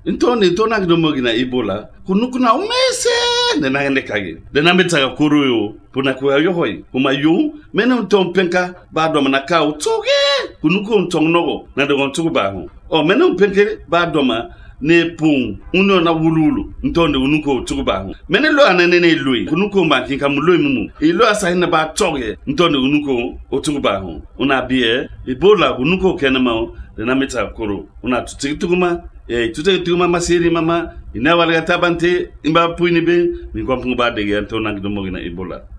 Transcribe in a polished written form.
Intoni tona kidomogina Ebola. Kunukuna umese na ngende kage. Dena metaka kuruyo puna kwa yohoi. Umayu mena penka ba doma na ka utoge. Kunuku ntongnogo na dogon tuku ba ho. O mena penke ba doma ne pung uno na wululu ntonde unuko tuku ba ho. Mena lo anene lui kunuku ba kinka muloi mumu. Ilo asahina ba toge ntonde unuko otuku ba ho. Una bie Ebola unuko kenama dena metaka kuru. Una tutikuma tutikuma masiri mama ina wala tabante imba puini be mi kwampungu ba de yanto nang domogina Ebola.